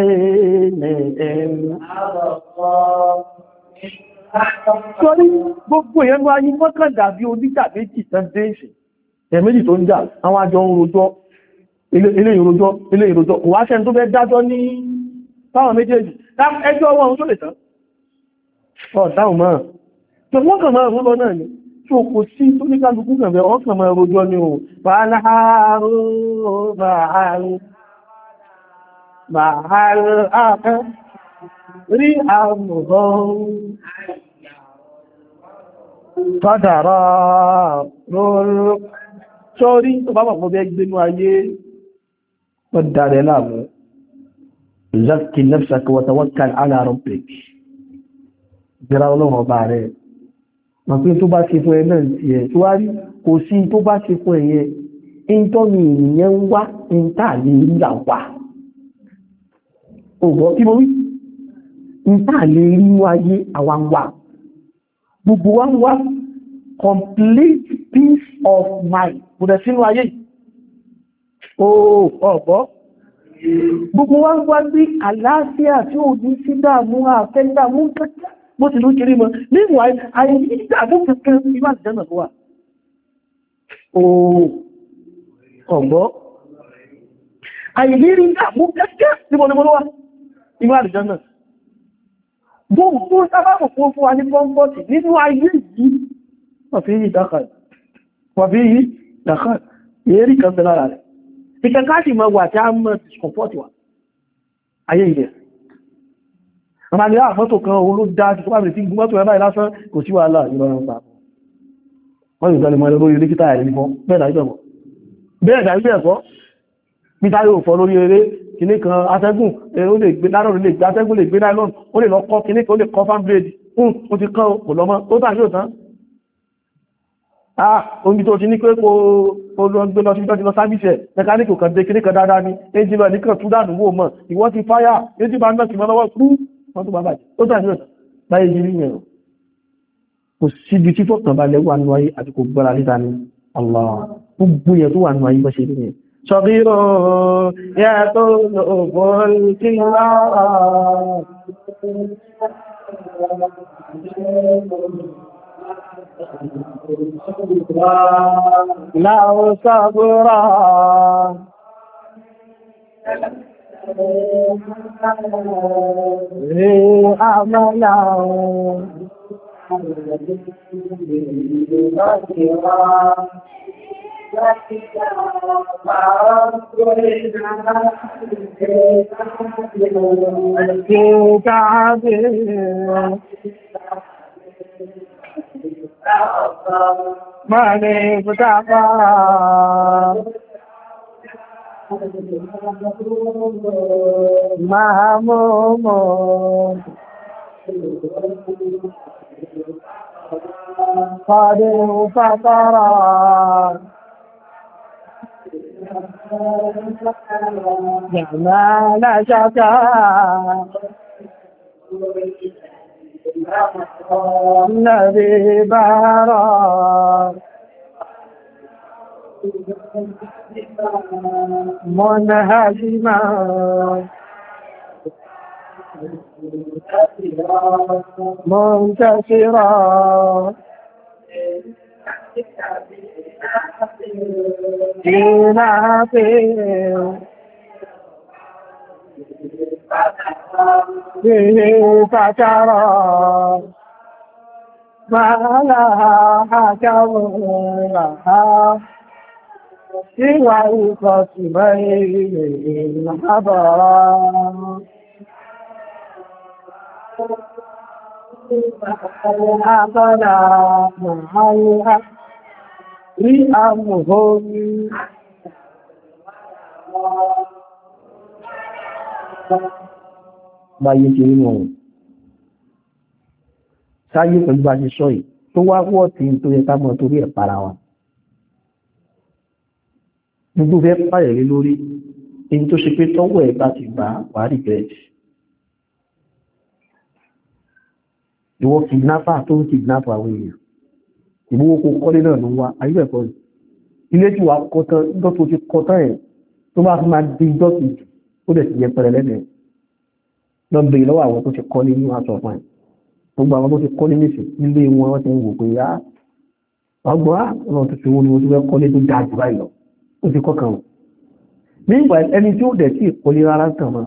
sọ́rí gbogbo èèyàn wá yí mọ́kàn dàbí oníjà méjì tán déèṣì ẹ̀mẹ́jì tó ń jà àwọn àjọ òròjọ́ ilé ìròjọ́ kò wá ṣẹ́ni tó fẹ́ dájọ́ ní táwọn méjèèjì ẹjọ́ wọn tó lè tán ọ̀dáhùn máa tó wọ́n kàn máa rúlọ náà ni tí ó kò sí tó ní kálukú kẹ̀mẹ́ ọkàn máa ròjọ́ ní o rí àmùhàn tọ́dàrá rọrọ sọ́rí tó bá pàpọ̀ bẹ́ gbénú ayé wọ́n dáre láàmú zakki nafsaka wa tawakkal ala rabbik jẹ́ra ọlọ́run ọba rẹ̀ wọ́n pín tó bá ṣe fún ẹ náà ti ẹ̀ tó wá rí kò sí tó bá ṣe fún ẹ̀yẹ ìntọ́ni ìyẹn ń wá ìntàlẹ̀ ìrìnà wà ògbọ́ kí mo rí ìntàlẹ̀ ìrìnà ayé àwọn wà gbogbo wa wá complete peace of mind bùdẹ̀ sínú ayé ọ̀gbọ́ gbogbo wa wá bí àlàáfíà tí ó ní sí dáàmú àfẹ́dàmú kẹta bó ti ló kiri mọ́ níwọ̀ ayé ìdàmú kẹkẹ ìwà ìjẹ́nà tó wà ọ̀gbọ́ àìlérí ìdàmú kẹkẹ níbo wà ìwà ìjẹ́nà gbogbo sábàbù fún wa ní bọ́m̀bọ́sì nínú ayé yìí wọ́n fi yìí dákà èrí kan bẹ lára rẹ̀ ìkẹ́kàtì mọ̀ wà tí a mọ̀ discomfort wà ayé ilẹ̀ ọmọ ni àmọ́tò kan owó ló dá ti tó bá bẹ̀rẹ̀ tí gbọ́tò ẹ̀ báyìí lásán kò sí wàhálà ìrọ̀rùn pa wọ́n yóò tẹ́lẹ̀ mọ́ lórí ilé kíta ẹ̀rí fọ́ bẹ́ẹ̀ dáìbẹ̀ẹ̀kọ́ pítà yóò fọ́ lórí eré kìní kan atẹ́gùn ó lè gbé nylon lè gbé atẹ́gùn lè gbé nylon ó lè lọ kọ́ kìní kan ó lè kọ́ fan blade ó ti kán kò lọ́mọ́ ó tà yóò tán omi tó ti ní pé kó lọ gbé lọ sí ìjọ́ ti lọ sábìsẹ̀ mẹkáníkì kan dé kìní kan dáadáa ní ẹjí lọ ní kan tún dànù wò mọ̀ ìwọ́ ti fáyà ẹjí bá náà sì mọ́ lọ́wọ́ kú wọ́n tó bá bàjẹ́ ó tà yóò tán láyé yìí yẹn kò síbi tí fọ́kànbalẹ̀ wà nínú ayé àti kò gbọ́ra níta ní Allah gbogbo yẹn tó wà nínú ayé bọ́ ṣe rí yẹn صغير يطول الكرام لو صبرا عملا Mane Putapa Mahamomo Qadiru Fatara Jamala Shaka Nabi Bara Munhajima Muntasira فترى ما لها حكم لها سوى القسمين حضرا أقنا مع لأمهم báyé ṣe nínú ọ̀rọ̀ sáyé pẹ̀lú bá ṣe sọ yìí tó wá wọ́ tí tó yẹ ká mọ́ torí ẹ̀ para wa gbogbo fẹ́ pààyẹ̀ lé lórí èyí tó ṣe pé tọ́wọ́ ẹ̀ bá ti gbà wà rí bẹ́ẹ̀ ìwọ kìdínápà tó ń kìdínápà àwọn èèyàn ìgbówó kó kọ́lé náà ló wá ayébẹ̀kọ́ ilé tí wà kọ́tán ìjọ́ tó ti kọ́tán ẹ̀ tó bá fi máa di ìjọ́ kejì ó dẹ̀ ti yẹ pẹ̀rẹ̀ lẹ́nẹ̀ẹ́ lọ bèèrè lọ́wọ́ àwọn tó ti kọ́ ní inú aṣọ ọ̀pọ̀ ẹ̀ gbogbo àwọn tó ti kọ́ ní nìsí nílé wọn wọ́n ti ń wò pé á ọgbọ́n ọ̀nà tó fi wọ́n ni wọ́n tó fẹ́ kọ́ ní tó dáa jù báyìí lọ ó ti kọ́ kan wọn nígbà ẹni tí ó dẹ̀ tí ìkọ́lé rárá ń tàn mọ́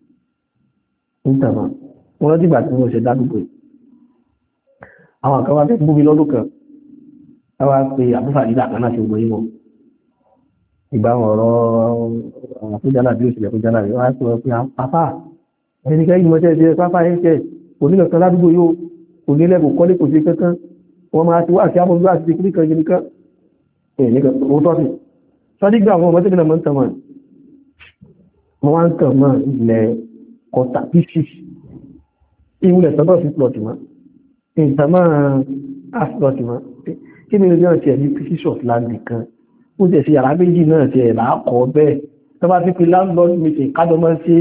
wọn lọ́dí ìgbà tí wọ́n ṣe dádúgbò yìí àwọn àkọwà fẹ́ gbóbi lọ́dún kan wá pé àbúfà nígbà kan náà ṣe gbọ́ yíwọ̀n ìgbà ọ̀rọ̀ àwọn tó jálà bí ó ṣẹlẹ̀ tó jálà rí wá sọ pé pápá ẹnikẹ́ yìí mọ́ṣẹ́ ṣe pápá ẹ̀ṣẹ́ onílẹ̀ kan ládùúgbò yóò onílẹ̀ kò kọ́lé kò sí kankan wọ́n máa ti wá sí àbọ̀gbọ́ àti ìkíní kan yìí nìkan ẹ̀nìkan ó tọ́sí sọ́dígbà àwọn ọmọdé mi náà mọ́ ń tàn wọ́n wá ń tàn mọ́ ilẹ̀ kọta pc ìwúlẹ̀ sọ́dọ̀ sí plọ̀tì mọ́ ìtàmọ́ àfilọ̀tì mọ́ kí ni ojú ọ̀tí ẹ̀mí pc short land kan ó jẹ́ sí yàrá méjì náà ti ẹ̀ láàkọ́ bẹ́ẹ̀ tó bá ti fi landlord meeting kájọ mọ́ sí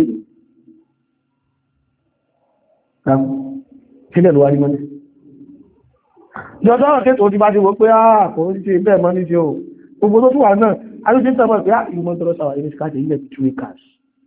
sílẹ̀ ló wá rí mọ́lẹ̀. Ìjọba ọ̀kẹ́ tó ti bá ti wọ́n pé kò ń ṣe bẹ́ẹ̀ mọ́ ní ṣe o. Gbogbo tó tún wà náà, a ló ṣe ń tọ́mọ̀ pé ìmọ̀ tọ́rọ sáwà ilé ṣíkáṣẹ̀ ilẹ̀ 2 acres.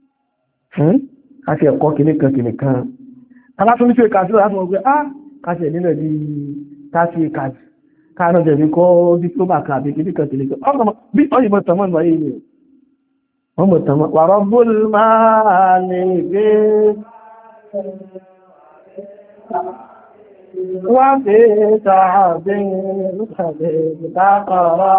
Káṣẹ̀ ẹ̀kọ́ kìnnìkan. Alátún ní 2 acres láti wọ́n pé káṣẹ̀ nílẹ̀ bí 30 acres. Káàná jẹ̀bi kọ́ diploma kan àbí kìnnìkan. Bí ọ̀yìnbọn tọmọ́ ní wáyé ni. Wọ́n mọ̀ tọmọ́. Wàrọ̀ bó máa lè gbé وفي سعد تقرى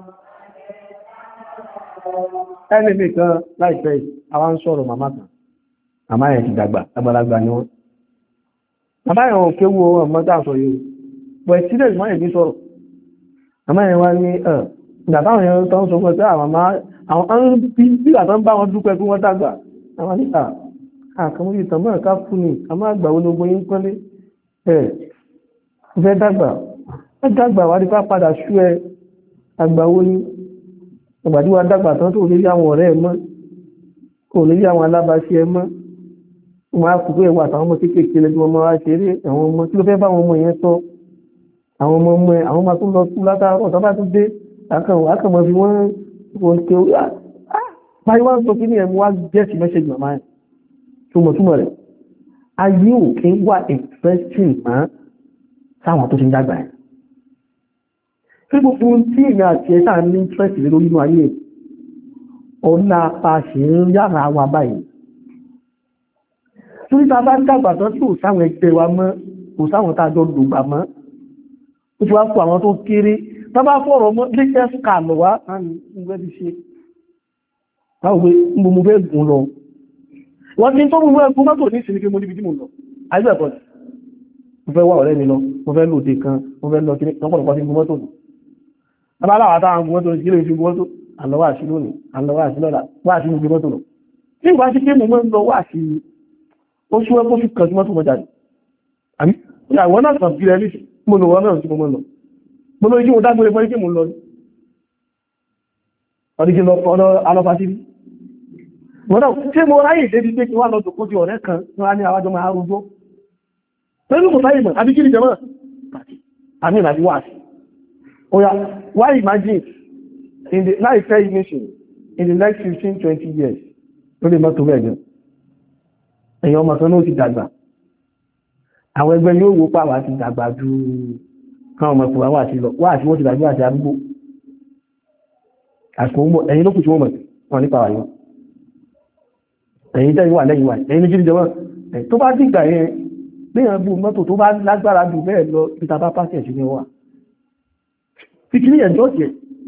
ẹni nìkan láìpẹ́ àwọn sọ̀rọ̀ màmá kan màmá yẹn ti dàgbà àgbàlagbà ni wọ́n màmá yẹn ò kéwò ọmọ dáàsọ yìí pọ̀ ẹ̀sílẹ̀ ìmọ̀ ẹ̀bí sọ̀rọ̀ màmá yẹn wá ní ìgbàtàwọn yẹn tó ń sọ pé àwọn bí àtọ́ bá wọn dúpẹ́ kí wọ́n dàgbà àwọn níta àkàmú yìí tàn mọ́ ẹ̀ká fún ni àmọ́ àgbà ológun yín pọ́nlé ẹ̀ fẹ́ dàgbà wà nípa padà sú ẹ àgbà wo ni àgbàdí wa dàgbà tán tó lè rí àwọn ọ̀rẹ́ ẹ mọ́ kò lè rí àwọn alábàáṣe ẹ mọ́ wọn á kú pé ẹwà àtàwọn ọmọ kéékèèké lẹ́bí wọn máa wá ṣeré àwọn ọmọ tí ló fẹ́ bá àwọn ọmọ yẹn sọ àwọn ọmọ ẹ àwọn máa tún lọ tún látàárọ̀ tó bá tún dé àkànmọ́ fi wọ́n ké báyìí wá ń sọ kí ní ẹmú wá gẹ́ẹ̀sì mẹ́ṣẹ́jì màmá ẹ̀ túmọ̀ rẹ̀ ayé ò kí wà interesting mọ́ sáwọn tó ti ń dàgbà ẹ̀ tí gbogbo tí ìrìn àti ẹ̀ta ní interest lé lórí inú ayé ọ̀nà apàṣẹ ń yára wa báyìí torí ta bá ń dàgbà tán tí ò sáwọn ẹgbẹ́ wa mọ́ kò sáwọn tá a jọ lògbà mọ́ ó ti wá fún àwọn tó kéré tá bá fọ̀rọ̀ mọ́ latest car lọ wá nígbẹ́ ti ṣe báwo pé mo fẹ́ gùn lọ wọ́n ti tó mú ẹgbùn mọ́tò ní ìsinmi pé mo níbi tí mo lọ àìbẹ̀kọ́ mo fẹ́ wá ọ̀rẹ́ mi lọ mo fẹ́ lòdì kan mo fẹ́ lọ kiri lọ́pọ̀lọpọ̀ sí mọ́tò nù abáláwà táwọn mọ́tò ní kílé ìfi mọ́tò àlọ́wà sí lónìí àlọ́wà sí lọ́la wà sí gbogbo mọ́tò lọ tí ìgbà sí pé mo mọ́ ń lọ wà sí ó súnwẹ́ kó fi kàn sí mọ́tò mọ́jáde àbí ìyàwó náà kàn sí rẹ̀ ní mo lò wọ́n náà sí mo mọ́ lọ mo lọ ijú mo dágbére fún ikú mo lọ ọdíkí lọ alọ́fà sí wọ́n náà tí mo ráyè débi pé kí wá lọ tòkó di ọ̀rẹ́ kan ní wá ní àwájọ máa rúgbó pẹ̀lú kò sáyè mọ̀ àbí kí ni jẹmọ́ àmì ìrìnàjí wà sí oya why imagine in the life nation in the next 15-20 years ló lè mọ́tò mẹ́jọ èyàn ọmọ kan náà ti dàgbà àwọn ẹgbẹ́ yóò wó pàwà ti dàgbà ju káwọn ọmọ ìpòwà wà sí lọ wà sí wọ́n ti dàgbà àti àdúgbò àsìkò mọ́ ẹ̀yìn ló kù tí wọ́n mọ̀ wọn nípa wà yóò ẹ̀yìn tẹ́ wà lẹ́yìn wà ẹ̀yìn méjì jẹ́ wọ́n tó bá dìgbà yẹn léèyàn bú mọ́tò tó bá lágbára jù bẹ́ẹ̀ lọ peter bá pàṣẹ sí ni wà fìkìrí ẹ̀jọ́ jẹ́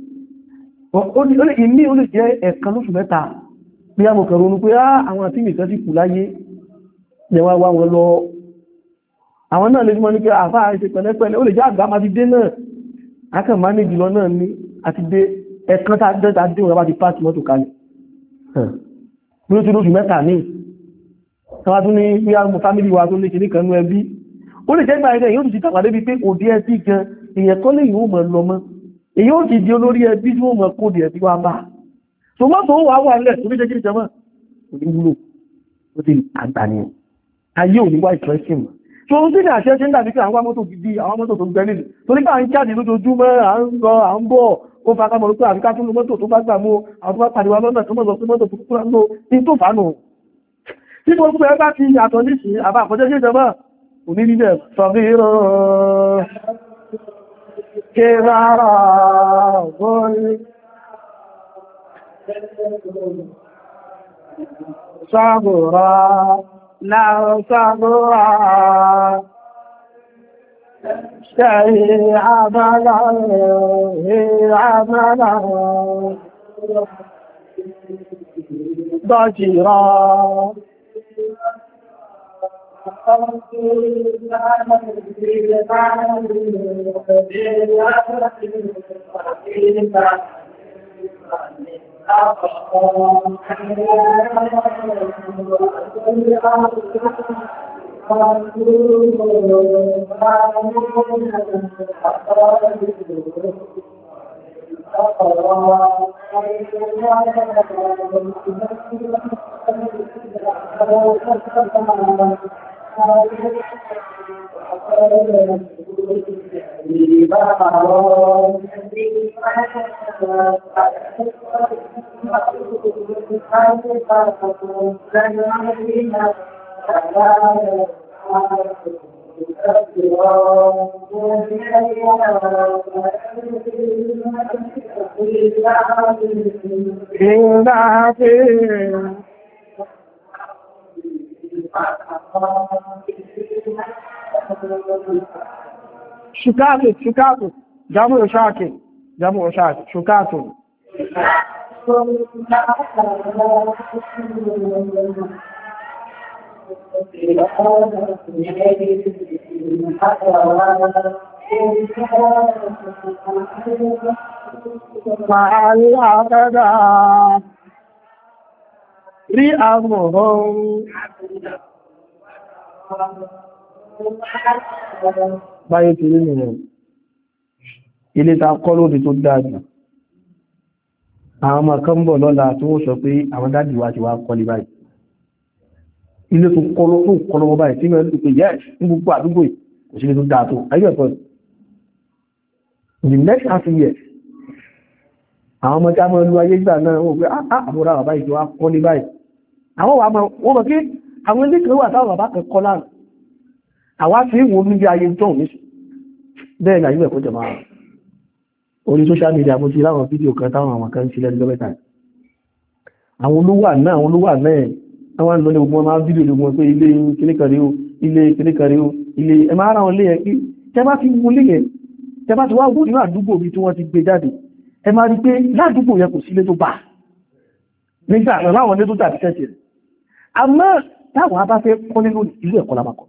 ìní ó lè jẹ́ ẹ̀kan lóṣù mẹ́ta bí a mọ̀ kẹrọ ní pé àwọn àti ìmìkan ti kù láyé lẹ́wà wá wọn lọ àwọn náà lè mọ́ ní pé àfáà ṣe pẹ̀lẹ́pẹ̀lẹ́ ó lè jẹ́ àgbà máa ti dé náà akẹ́ máa ní jùlọ náà ní àti dé ẹ̀kan tá dẹ́ta dé wọn bá ti pàtì mọ́tò kalẹ̀ bí ó ti lóṣù mẹ́ta ní wọ́n tún ní bí a mú fámílì wa tó lè ṣe ní kanú ẹbí ó lè jẹ́ gbà ẹgbẹ́ yóò ti tàpá débi pé òdí ẹbí gan èèyàn kọ́ lè yóò mọ̀ lọ mọ́ èyí ó ti di olórí ẹbí tí wọ́n mọ̀ kó di ẹbí wa bá so mọ́ tó wà wà nílẹ̀ tó bí jẹ́ kí jẹmọ́ òní wúlò ó ti àgbà ni ayé òní wá ìtọ́sí mọ̀ so ó sì ní àṣẹ ṣe ń dàbí pé àwọn mọ́tò gidi àwọn mọ́tò tó gbẹ́lẹ̀ torí pé à ń jáde lójoojúmọ́ à ń lọ à ń bọ̀ ó fa kámọ̀ lókè àríká tún mọ́tò tó bá gbà mú àwọn tó bá pàdé wa lọ́nà tó mọ̀ lọ sí mọ́tò tó kúrò lọ ní tó fánù tí mo gbé ẹgbá ti yàtọ̀ níṣì àbá àkọjẹ́ sí ìjọba òní nílẹ̀ sọ̀rọ̀ kérara gọ́ọ̀lì sàbùrà náà sàbùrà ṣe àmàlà ضجرا ṣùkátù jámù ṣáàkì ṣùkátù rí àmọ̀hún báyé ti rí nìyẹn ilé ta kọ́ lóde tó dájú àwọn ọmọ kan bọ̀ lọ́la tí wọ́n sọ pé àwọn dádì wa ti wá kọ́lé báyìí ilé tó kọ́lọ́wọ́ báyìí tí mẹ́rin tó pé yẹ́ ní gbogbo àdúgbò kò sí ilé tó dáa tó ayé ẹ̀kọ́ the next 30 years àwọn ọmọ tí a mọ́ lu ayé gbà náà wọ́n pé àbúrò àwọn báyìí tó wá kọ́lé báyìí àwọn wà wọ́n mọ̀ pé àwọn ilé kan wà táwọn bàbá kan kọ́ lánàá àwa fi ń wo níbi ayé jọ̀hún ní bẹ́ẹ̀ ni ayé ẹ̀kọ́ jẹ̀ máa orí social media mo ti láwọn fídíò kan táwọn àwọn kan sílẹ̀ lọ́mẹ́ta àwọn olówà náà àwọn lọ ní gbogbo ọmọ fídíò lè wọ́n pé ilé kìníkàrí o ilé kìníkàrí o ilé ẹ máa ra wọn lé ẹ pé tẹ bá ti wú lé yẹn tẹ bá ti wá wú nínú àdúgbò bí tí wọ́n ti gbé jáde ẹ máa rí pé ládùúgbò yẹn kò sí ilé tó bá nígbà láwọn ilé tó tàbí kẹ́sì rẹ̀ àmọ́ táwọn a bá fẹ́ kọ́ nínú ìlú ẹ̀kọ́ lábàkọ́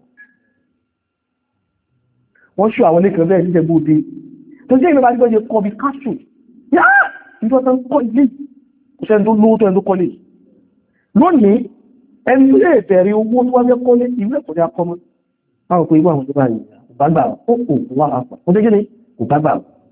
wọ́n ṣọ́ àwọn ilé kan bẹ́ẹ̀ jíjẹ gbóde tó jẹ́ ìrọ̀bá nígbà jẹ́ kọ́ bí káṣù yáà nígbà tó ń kọ́ ilé ìṣẹ́ tó lówó tó ẹni tó kọ́lé lónìí ẹni tó lè bẹ̀rẹ̀ owó tó wáyé kọ́lé ìwé ẹ̀kọ́ ní akọ́mọ́ báwọn pé ìwé àwọn tó bá yìí kò bá gbà ó kò wá àpá ó dégé ní kò bá gbà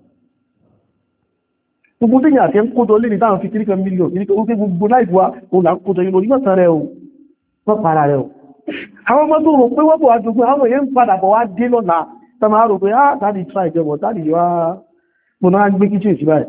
gbogbo tí yà tẹ́ ń kójọ lé ní táwọn fi kíríkan mílíọ̀n ní kò gbogbo láìpù wa ó là ń kójọ yìí lórí mọ́sán rẹ̀ o wọ́n para rẹ̀ o àwọn ọmọ tó rò pé wọ́n bọ̀ wá jogún àwọn èèyàn ń padà bọ̀ wá dé lọ́la tó máa rò pé tàbí try ìjọba tàbí wá gbọ́nà gbé kíchì sí báyìí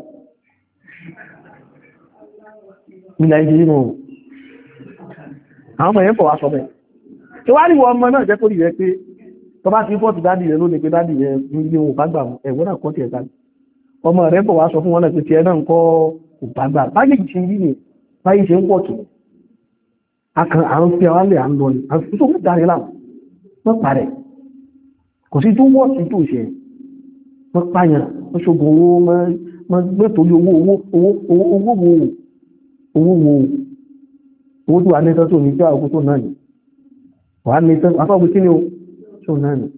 ilẹ̀ ìdí nínú àwọn ọmọ èèyàn bọ̀ wá sọ bẹ́ẹ̀ tí wá rí ọmọ náà jẹ́ kó rí rẹ pé tó bá ti fọ́ọ̀tì dádì rẹ lónìí pé dádì rẹ ní ohun bá gbà ẹ̀wọ́n náà kọ́ tiẹ̀ dádì ọmọ rẹ̀ bọ̀ wá sọ fún wọn náà pé tiẹ̀ náà ń kọ́ òbágbà báyìí ti rí ni báyìí ṣe ń pọ̀ tó àwọn fi àwọn alẹ́ à ń lọ ní àwọn tó ń darí láwọn wọ́n parẹ́ kò sí tó wọ́ sí tó ṣe wọ́n pààyàn wọ́n ṣogun owó wọ́n gbé torí owó tó wà ní ẹ̀tọ́ tó ní jẹ́ àkókò tó náà ni wà ní ẹ̀tọ́ àfọ́gbé kí ni ó tó náà ni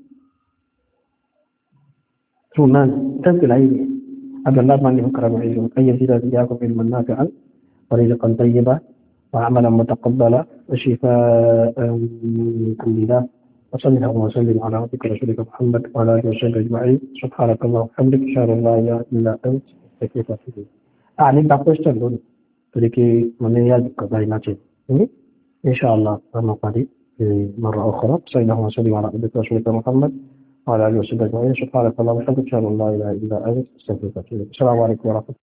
tẹ́sì láyé ni abdullahi mani ọkàrà ìlú ayyar sídá sí yàkọ̀ fi mọ̀ náà fi an ورزقا طيبا وعملا متقبلا وشفاء من كل داء وصلى الله وسلم على عبدك ورسولك محمد وعلى اله وصحبه اجمعين سبحانك اللهم وبحمدك اشهد ان لا اله الا انت استغفرك واتوب اليك nípa question lónìí torí kí mo ní yàjú kọ̀ọ̀bá iná jẹ́ ان شاء الله لما قادي مرة أخرى صلى الله وسلم على عبدك ورسولك محمد وعلى اله وصحبه اجمعين سبحانك اللهم وبحمدك اشهد ان لا اله الا انت استغفرك واتوب اليك السلام عليكم ورحمة الله